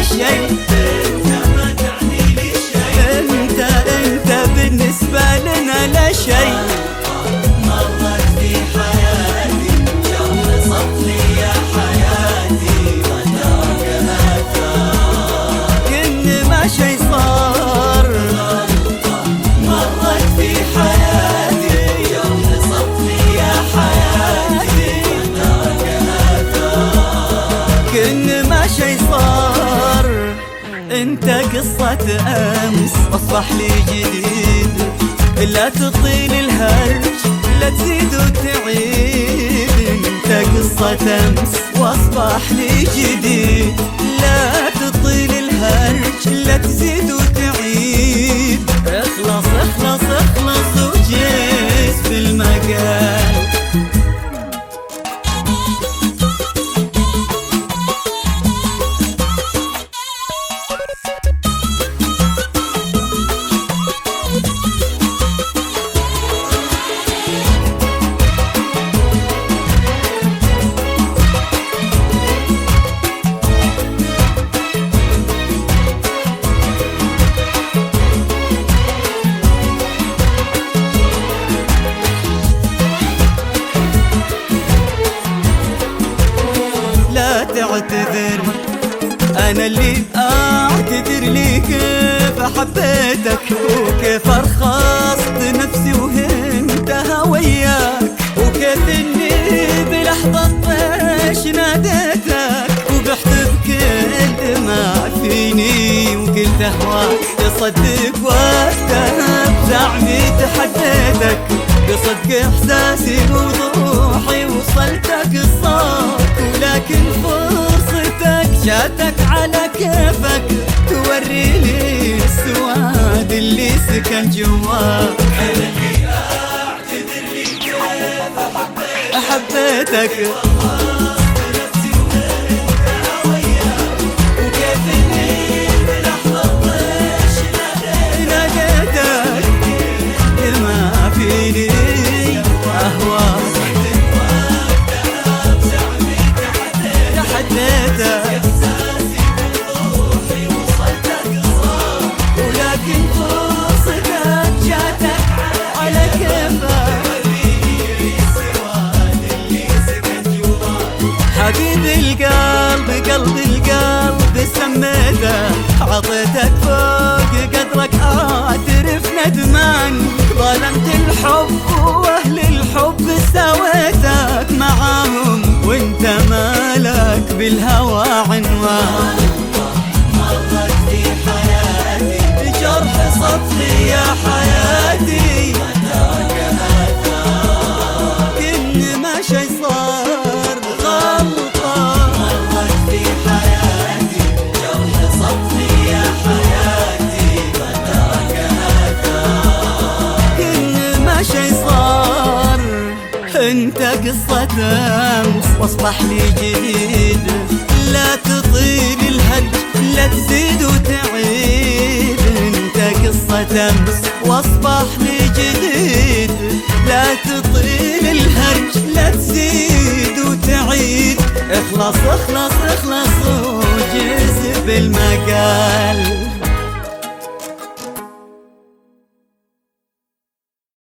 ولا شيء، انت ما تعني لي شيء، انت بالنسبة لنا لا شيء. مرت في حياتي يوم صف لي يا حياتي وترك آثار، كأن ما شي صار. مرت في حياتي يوم صف لي يا حياتي وترك آثار، كأن ما شي صار. انت قصة امس اصبح لي جديد، لا تطيل الهرج لا تزيد وتعيد. انت قصة امس واصبح لي جديد، لا تطيل الهرج لا تزيد وتعيد. اخلص اخلص اخلص وجيز في المجال. تعتذر أنا اللي أعتذر لي كيف حبيتك وكيف أرخصت نفسي وهنتها وياك، وكيف إني بلحظة طيش ناديتك وبحت بكل ما فيني وقلت أهواك. تصدق وقتها بزعمي تحديتك، بصدق إحساسي بوضوحي وصلتك الصوت، ولكن فرصتك جاتك على كيفك توري لي السواد اللي سكن جواك. أنا اللي أعتذر لي كيف حبيتك حبيب القلب قلب القلب سميته، عطيتك فوق قدرك اعترف ندمان. ظلمت الحب واهل الحب سويتك معاهم وانت مالك بالهوى عنوان. مرت في حياتي جرح سطحي يا حياتي وترك آثار، كأن ما شي صار. انت قصة امس واصبح لي جديد، لا تطيل الهرج لا تزيد وتعيد. انت قصة امس واصبح لي جديد، لا تطيل الهرج لا تزيد وتعيد. اخلص اخلص اخلص وجز بالمقال.